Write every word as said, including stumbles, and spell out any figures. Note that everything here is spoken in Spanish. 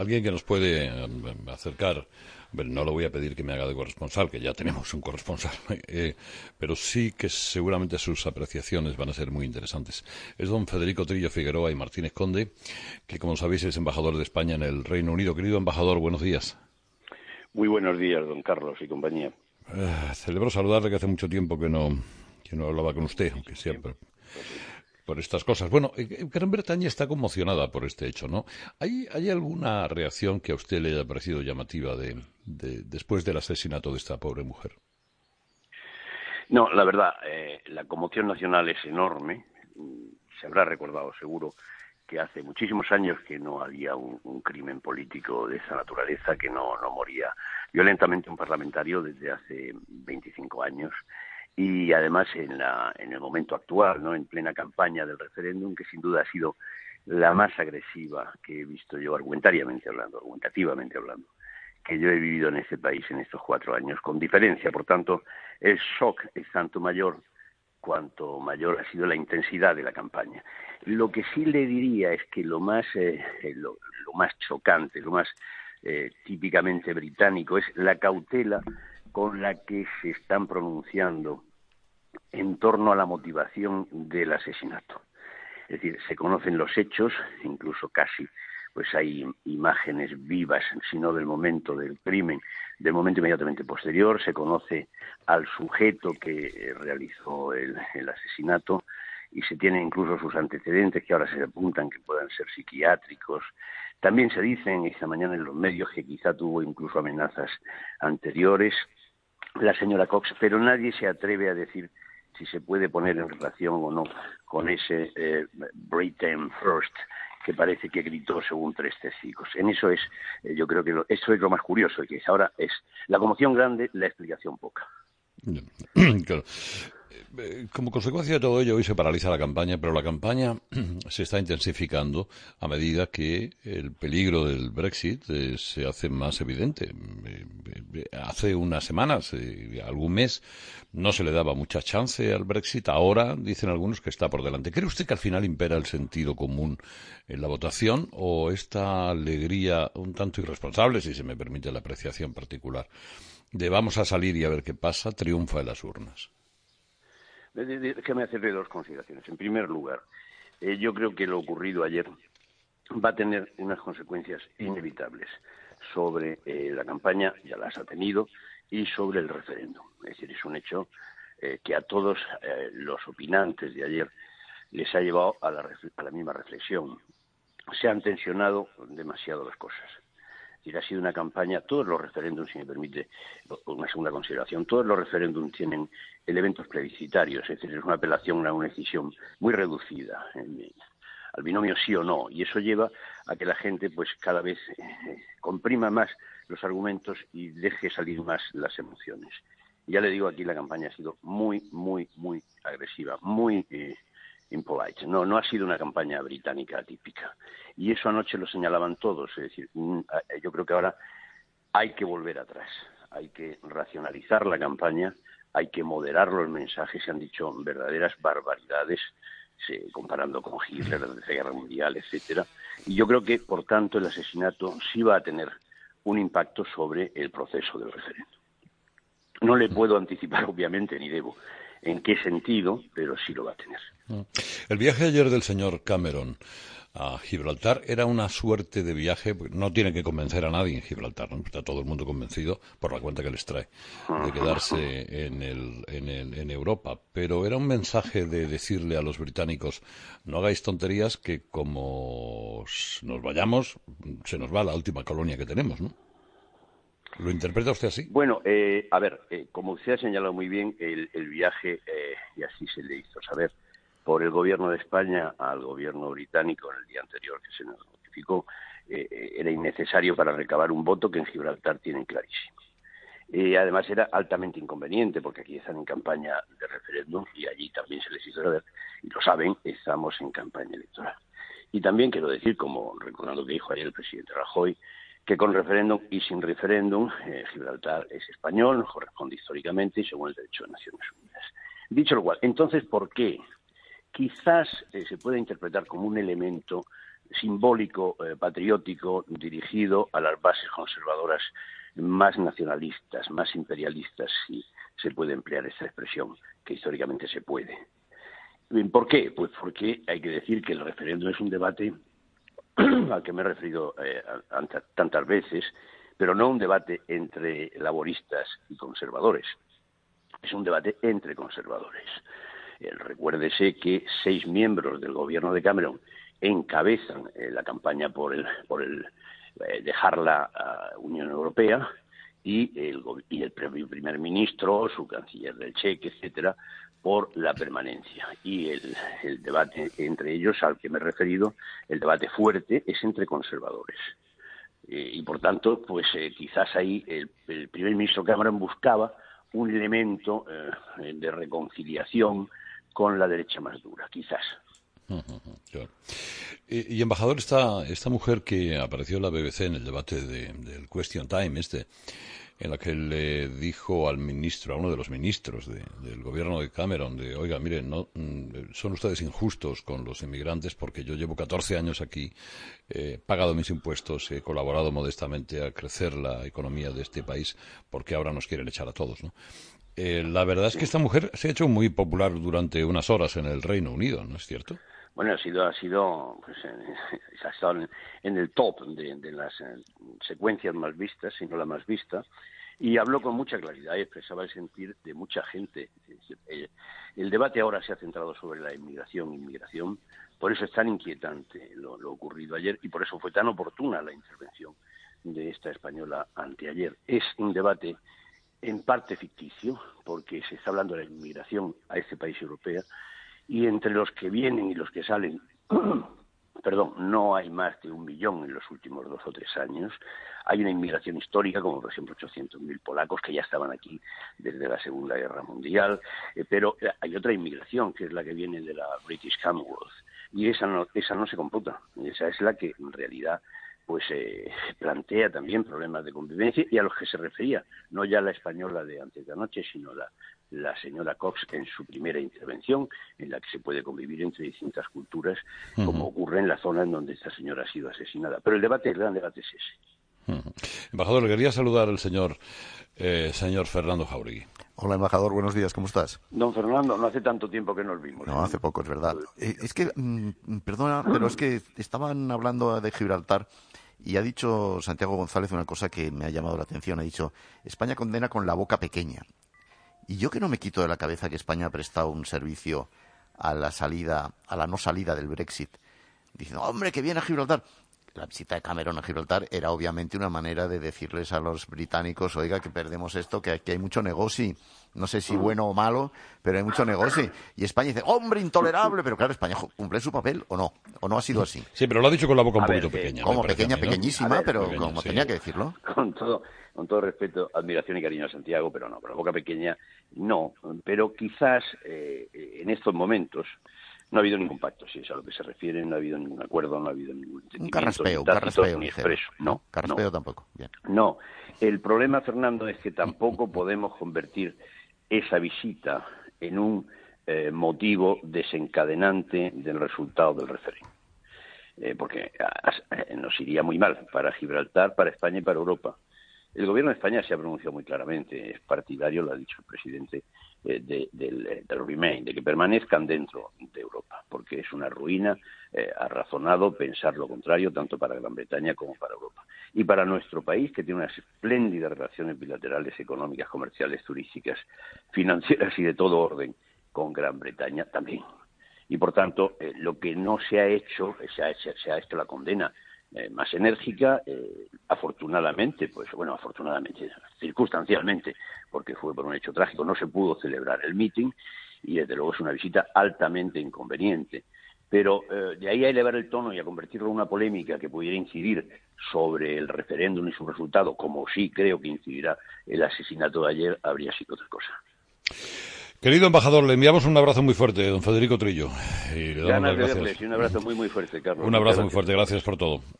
alguien que nos puede eh, acercar. Bueno, no le voy a pedir que me haga de corresponsal, que ya tenemos un corresponsal, eh, pero sí que seguramente sus apreciaciones van a ser muy interesantes. Es don Federico Trillo Figueroa y Martínez Conde, que como sabéis es embajador de España en el Reino Unido. Querido embajador, buenos días. Muy buenos días, don Carlos y compañía. Eh, celebro saludarle, que hace mucho tiempo que no, que no hablaba con usted, aunque siempre... Pues sí. por estas cosas. Bueno, Gran Bretaña está conmocionada por este hecho, ¿no? ¿Hay, hay alguna reacción que a usted le haya parecido llamativa de, de, después del asesinato de esta pobre mujer? No, la verdad, eh, la conmoción nacional es enorme. Se habrá recordado, seguro, que hace muchísimos años que no había un, un crimen político de esa naturaleza, que no, no moría violentamente un parlamentario desde hace veinticinco años. Y además en, la, en el momento actual, ¿no?, en plena campaña del referéndum, que sin duda ha sido la más agresiva que he visto yo, argumentariamente hablando, argumentativamente hablando, que yo he vivido en este país en estos cuatro años, con diferencia. Por tanto, el shock es tanto mayor cuanto mayor ha sido la intensidad de la campaña. Lo que sí le diría es que lo más, eh, lo, lo más chocante, lo más eh, típicamente británico es la cautela con la que se están pronunciando en torno a la motivación del asesinato. Es decir, se conocen los hechos, incluso casi pues hay imágenes vivas, si no del momento del crimen, del momento inmediatamente posterior. Se conoce al sujeto que realizó el, el asesinato y se tienen incluso sus antecedentes, que ahora se apuntan que puedan ser psiquiátricos. También se dicen esta mañana en los medios que quizá tuvo incluso amenazas anteriores la señora Cox, pero nadie se atreve a decir si se puede poner en relación o no con ese eh, Britain First que parece que gritó según tres testigos. En eso es, eh, yo creo que lo, eso es lo más curioso, que es ahora es la conmoción grande, la explicación poca. Claro. Como consecuencia de todo ello, hoy se paraliza la campaña, pero la campaña se está intensificando a medida que el peligro del Brexit eh, se hace más evidente. Eh, hace unas semanas, eh, algún mes, no se le daba mucha chance al Brexit. Ahora dicen algunos que está por delante. ¿Cree usted que al final impera el sentido común en la votación o esta alegría un tanto irresponsable, si se me permite la apreciación particular, de vamos a salir y a ver qué pasa, triunfa en las urnas? Déjeme hacerle dos consideraciones. En primer lugar, eh, yo creo que lo ocurrido ayer va a tener unas consecuencias inevitables sobre eh, la campaña, ya las ha tenido, y sobre el referéndum. Es decir, es un hecho eh, que a todos eh, los opinantes de ayer les ha llevado a la, a la misma reflexión. Se han tensionado demasiado las cosas. Es decir, ha sido una campaña, todos los referéndums, si me permite una segunda consideración, todos los referéndums tienen elementos plebiscitarios, es decir, es una apelación a una decisión muy reducida, eh, al binomio sí o no, y eso lleva a que la gente pues cada vez eh, comprima más los argumentos y deje salir más las emociones. Ya le digo, aquí la campaña ha sido muy, muy, muy agresiva, muy eh, impolite. No, no ha sido una campaña británica atípica. Y eso anoche lo señalaban todos. Es decir, yo creo que ahora hay que volver atrás. Hay que racionalizar la campaña, hay que moderar los mensajes. Se han dicho verdaderas barbaridades, se, comparando con Hitler, la Tercera Guerra Mundial, etcétera. Y yo creo que, por tanto, el asesinato sí va a tener un impacto sobre el proceso del referéndum. No le puedo anticipar, obviamente, ni debo, en qué sentido, pero sí lo va a tener. El viaje ayer del señor Cameron a Gibraltar era una suerte de viaje, no tiene que convencer a nadie en Gibraltar, ¿no? Está todo el mundo convencido por la cuenta que les trae de quedarse en, el, en, el, en Europa, pero era un mensaje de decirle a los británicos: no hagáis tonterías, que como nos vayamos se nos va la última colonia que tenemos, ¿no? ¿Lo interpreta usted así? Bueno, eh, a ver, eh, como usted ha señalado muy bien, el, el viaje, eh, y así se le hizo saber por el gobierno de España al gobierno británico en el día anterior que se nos notificó, eh, era innecesario para recabar un voto que en Gibraltar tienen clarísimo. Eh, además era altamente inconveniente porque aquí están en campaña de referéndum y allí también se les hizo saber, y lo saben, estamos en campaña electoral. Y también quiero decir, como recordando que dijo ayer el presidente Rajoy, que con referéndum y sin referéndum eh, Gibraltar es español, nos corresponde históricamente y según el derecho de Naciones Unidas. Dicho lo cual, entonces, ¿por qué? Quizás eh, se pueda interpretar como un elemento simbólico, eh, patriótico, dirigido a las bases conservadoras más nacionalistas, más imperialistas, si se puede emplear esta expresión, que históricamente se puede. ¿Por qué? Pues porque hay que decir que el referéndum es un debate al que me he referido eh, tantas veces, pero no un debate entre laboristas y conservadores, es un debate entre conservadores. Eh, recuérdese que seis miembros del gobierno de Cameron encabezan eh, la campaña por el, por el eh, dejar la uh, Unión Europea, y el, y el primer ministro, su canciller del Cheque, etcétera, por la permanencia. Y el, el debate entre ellos, al que me he referido, el debate fuerte, es entre conservadores. Eh, y por tanto, pues eh, quizás ahí el, el primer ministro Cameron buscaba un elemento eh, de reconciliación con la derecha más dura, quizás. Claro. Y, y embajador, esta, esta mujer que apareció en la B B C en el debate de, del Question Time, este, en la que le dijo al ministro, a uno de los ministros de, del gobierno de Cameron, de, oiga, miren, no, son ustedes injustos con los inmigrantes porque yo llevo catorce años aquí, he pagado mis impuestos, he colaborado modestamente a crecer la economía de este país, porque ahora nos quieren echar a todos, ¿no? Eh, la verdad es que esta mujer se ha hecho muy popular durante unas horas en el Reino Unido, ¿no es cierto? Bueno, ha sido, ha sido, pues, ha estado en, en el top de, de las eh, secuencias más vistas, si no la más vista, y habló con mucha claridad y expresaba el sentir de mucha gente. El, el debate ahora se ha centrado sobre la inmigración, inmigración, por eso es tan inquietante lo, lo ocurrido ayer y por eso fue tan oportuna la intervención de esta española anteayer. Es un debate en parte ficticio, porque se está hablando de la inmigración a este país europeo, y entre los que vienen y los que salen, perdón, no hay más de un millón en los últimos dos o tres años. Hay una inmigración histórica, como por ejemplo ochocientos mil polacos que ya estaban aquí desde la Segunda Guerra Mundial, eh, pero hay otra inmigración, que es la que viene de la British Commonwealth, y esa no, esa no se computa, esa es la que en realidad pues eh, plantea también problemas de convivencia, y a los que se refería, no ya la española de antes de anoche, sino la, la señora Cox en su primera intervención, en la que se puede convivir entre distintas culturas, uh-huh. como ocurre en la zona en donde esta señora ha sido asesinada. Pero el debate, el gran debate es ese. Uh-huh. Embajador, le quería saludar al señor, eh, señor Fernando Jáuregui. Hola, embajador, buenos días, ¿cómo estás? Don Fernando, no hace tanto tiempo que nos vimos. No, hace poco, es verdad. Eh, es que, mmm, perdona, pero es que estaban hablando de Gibraltar y ha dicho Santiago González una cosa que me ha llamado la atención. Ha dicho, España condena con la boca pequeña. Y yo que no me quito de la cabeza que España ha prestado un servicio a la salida, a la no salida del Brexit, diciendo, hombre, que viene a Gibraltar. La visita de Cameron a Gibraltar era obviamente una manera de decirles a los británicos, oiga, que perdemos esto, que aquí hay mucho negocio, no sé si bueno o malo, pero hay mucho negocio. Y España dice, hombre, intolerable, pero claro, España cumple su papel, ¿o no? ¿O no ha sido así? Sí, pero lo ha dicho con la boca un a poquito ver, pequeña. Como pequeña, mí, ¿no? pequeñísima, ver, pero pequeña, como sí. tenía que decirlo. Con todo, con todo respeto, admiración y cariño a Santiago, pero no, con la boca pequeña no. Pero quizás eh, en estos momentos no ha habido ningún pacto, si es a lo que se refiere, no ha habido ningún acuerdo, no ha habido ningún entendimiento. Un carraspeo, un tácito, carraspeo, ni ligero. expreso. No, Carraspeo no. tampoco. Bien. No, el problema, Fernando, es que tampoco podemos convertir esa visita en un eh, motivo desencadenante del resultado del referéndum. Eh, porque eh, nos iría muy mal para Gibraltar, para España y para Europa. El gobierno de España se ha pronunciado muy claramente, es partidario, lo ha dicho el presidente, eh, de, del, del Remain, de que permanezcan dentro de Europa, porque es una ruina, eh, ha razonado pensar lo contrario, tanto para Gran Bretaña como para Europa. Y para nuestro país, que tiene unas espléndidas relaciones bilaterales, económicas, comerciales, turísticas, financieras y de todo orden con Gran Bretaña también. Y por tanto, eh, lo que no se ha hecho, se ha, se, se ha hecho la condena Eh, más enérgica, eh, afortunadamente, pues bueno, afortunadamente, circunstancialmente, porque fue por un hecho trágico, no se pudo celebrar el meeting y desde luego es una visita altamente inconveniente. Pero eh, de ahí a elevar el tono y a convertirlo en una polémica que pudiera incidir sobre el referéndum y su resultado, como sí creo que incidirá el asesinato de ayer, habría sido otra cosa. Querido embajador, le enviamos un abrazo muy fuerte, don Federico Trillo. Y le damos Ganas las de gracias. verles y un abrazo muy, muy fuerte, Carlos. Un abrazo muy fuerte, gracias por todo.